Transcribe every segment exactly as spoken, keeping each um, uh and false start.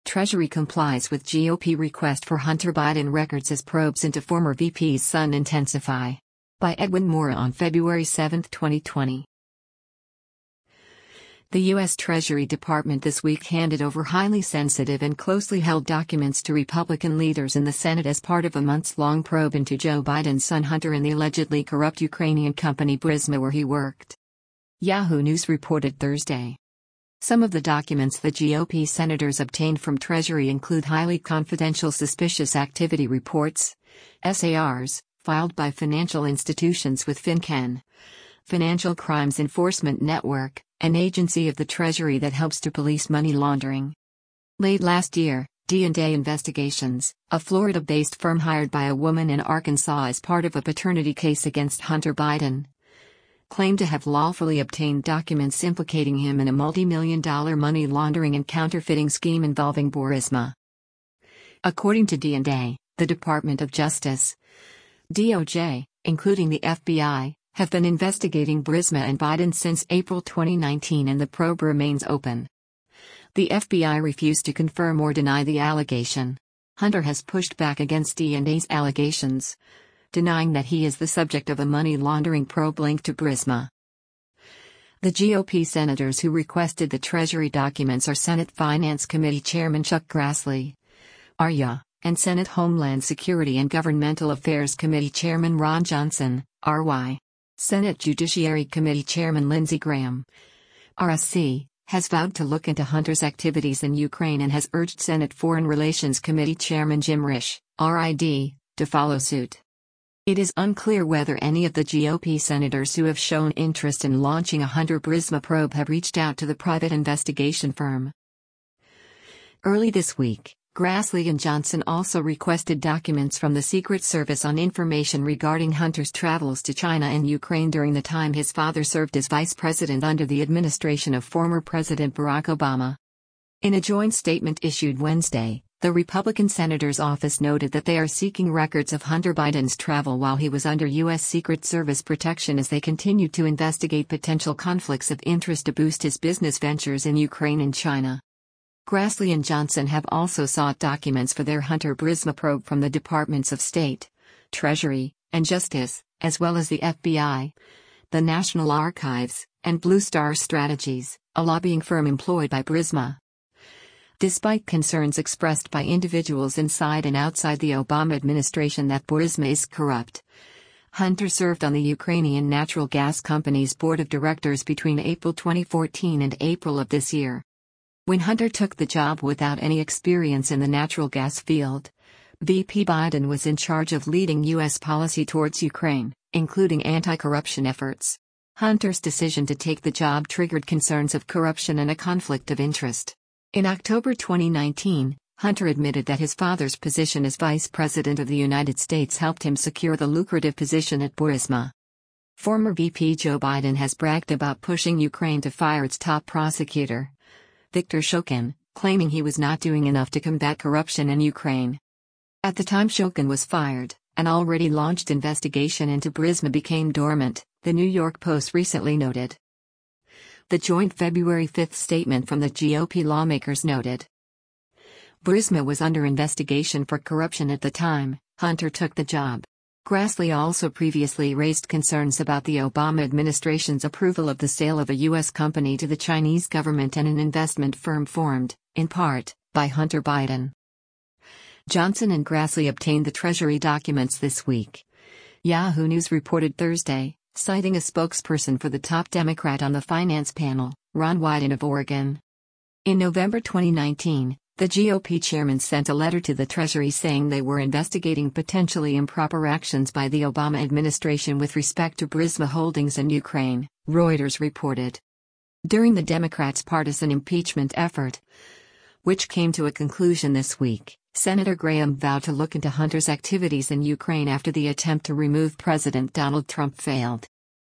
Treasury complies with G O P request for Hunter Biden records as probes into former V P's son intensify. By Edwin Moore on February seventh, twenty twenty. The U S Treasury Department this week handed over highly sensitive and closely held documents to Republican leaders in the Senate as part of a months-long probe into Joe Biden's son Hunter and the allegedly corrupt Ukrainian company Burisma where he worked. Yahoo News reported Thursday. Some of the documents the G O P senators obtained from Treasury include highly confidential suspicious activity reports, S A Rs, filed by financial institutions with FinCEN, Financial Crimes Enforcement Network, an agency of the Treasury that helps to police money laundering. Late last year, D and A Investigations, a Florida-based firm hired by a woman in Arkansas as part of a paternity case against Hunter Biden, claimed to have lawfully obtained documents implicating him in a multi-million dollar money laundering and counterfeiting scheme involving Burisma. According to D and A, the Department of Justice, D O J, including the F B I, have been investigating Burisma and Biden since April twenty nineteen and the probe remains open. The F B I refused to confirm or deny the allegation. Hunter has pushed back against D and A's allegations, denying that he is the subject of a money laundering probe linked to Burisma. The G O P senators who requested the Treasury documents are Senate Finance Committee Chairman Chuck Grassley, R Y A, and Senate Homeland Security and Governmental Affairs Committee Chairman Ron Johnson, R Y. Senate Judiciary Committee Chairman Lindsey Graham, R S C, has vowed to look into Hunter's activities in Ukraine and has urged Senate Foreign Relations Committee Chairman Jim Risch, R I D, to follow suit. It is unclear whether any of the G O P senators who have shown interest in launching a Hunter Burisma probe have reached out to the private investigation firm. Early this week, Grassley and Johnson also requested documents from the Secret Service on information regarding Hunter's travels to China and Ukraine during the time his father served as vice president under the administration of former President Barack Obama. In a joint statement issued Wednesday, the Republican senator's office noted that they are seeking records of Hunter Biden's travel while he was under U S Secret Service protection as they continue to investigate potential conflicts of interest to boost his business ventures in Ukraine and China. Grassley and Johnson have also sought documents for their Hunter Burisma probe from the Departments of State, Treasury, and Justice, as well as the F B I, the National Archives, and Blue Star Strategies, a lobbying firm employed by Burisma. Despite concerns expressed by individuals inside and outside the Obama administration that Burisma is corrupt, Hunter served on the Ukrainian natural gas company's board of directors between April twenty fourteen and April of this year. When Hunter took the job without any experience in the natural gas field, V P Biden was in charge of leading U S policy towards Ukraine, including anti-corruption efforts. Hunter's decision to take the job triggered concerns of corruption and a conflict of interest. In October twenty nineteen, Hunter admitted that his father's position as Vice President of the United States helped him secure the lucrative position at Burisma. Former V P Joe Biden has bragged about pushing Ukraine to fire its top prosecutor, Viktor Shokin, claiming he was not doing enough to combat corruption in Ukraine. At the time Shokin was fired, an already launched investigation into Burisma became dormant, the New York Post recently noted. The joint February fifth statement from the G O P lawmakers noted, Burisma was under investigation for corruption at the time Hunter took the job. Grassley also previously raised concerns about the Obama administration's approval of the sale of a U S company to the Chinese government and an investment firm formed, in part, by Hunter Biden. Johnson and Grassley obtained the Treasury documents this week. Yahoo News reported Thursday, citing a spokesperson for the top Democrat on the finance panel, Ron Wyden of Oregon. In November twenty nineteen, the G O P chairman sent a letter to the Treasury saying they were investigating potentially improper actions by the Obama administration with respect to Burisma Holdings in Ukraine, Reuters reported. During the Democrats' partisan impeachment effort, which came to a conclusion this week, Senator Graham vowed to look into Hunter's activities in Ukraine after the attempt to remove President Donald Trump failed.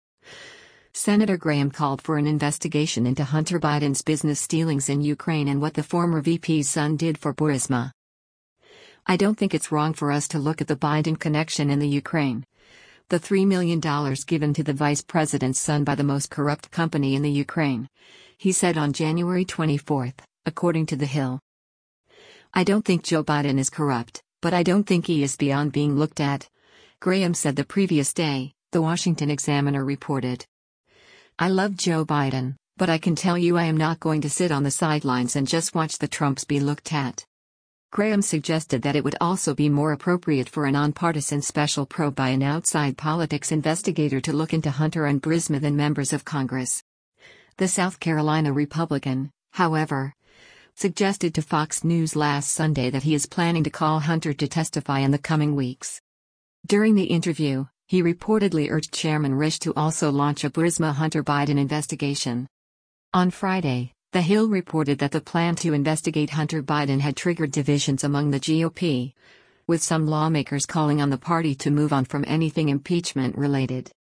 Senator Graham called for an investigation into Hunter Biden's business dealings in Ukraine and what the former V P's son did for Burisma. I don't think it's wrong for us to look at the Biden connection in the Ukraine. The three million dollars given to the vice president's son by the most corrupt company in the Ukraine, he said on January twenty-fourth, according to The Hill. "I don't think Joe Biden is corrupt, but I don't think he is beyond being looked at," Graham said the previous day, the Washington Examiner reported. "I love Joe Biden, but I can tell you I am not going to sit on the sidelines and just watch the Trumps be looked at." Graham suggested that it would also be more appropriate for a nonpartisan special probe by an outside politics investigator to look into Hunter and Burisma than members of Congress. The South Carolina Republican, however, suggested to Fox News last Sunday that he is planning to call Hunter to testify in the coming weeks. During the interview, he reportedly urged Chairman Risch to also launch a Burisma-Hunter Biden investigation. On Friday, The Hill reported that the plan to investigate Hunter Biden had triggered divisions among the G O P, with some lawmakers calling on the party to move on from anything impeachment-related.